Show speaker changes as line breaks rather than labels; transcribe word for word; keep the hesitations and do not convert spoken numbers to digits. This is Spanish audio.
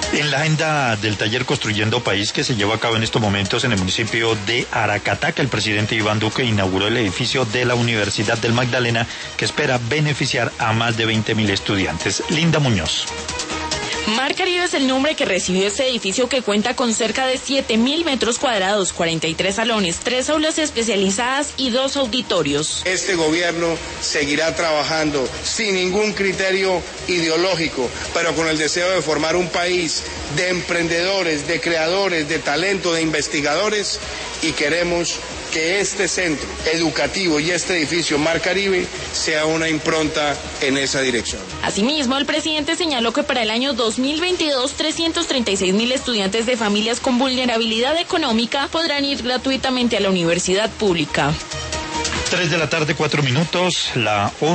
En la agenda del taller Construyendo País, que se lleva a cabo en estos momentos en el municipio de Aracataca, el presidente Iván Duque inauguró el edificio de la Universidad del Magdalena, que espera beneficiar a más de veinte mil estudiantes. Linda Muñoz.
Mar Caribe es el nombre que recibió este edificio, que cuenta con cerca de siete mil metros cuadrados, cuarenta y tres salones, tres aulas especializadas y dos auditorios.
Este gobierno seguirá trabajando sin ningún criterio ideológico, pero con el deseo de formar un país de emprendedores, de creadores, de talento, de investigadores, y queremos que este centro educativo y este edificio Mar Caribe sea una impronta en esa dirección.
Asimismo, el presidente señaló que para el año dos mil veintidós, trescientos treinta y seis mil estudiantes de familias con vulnerabilidad económica podrán ir gratuitamente a la universidad pública.
Tres de la tarde, cuatro minutos, la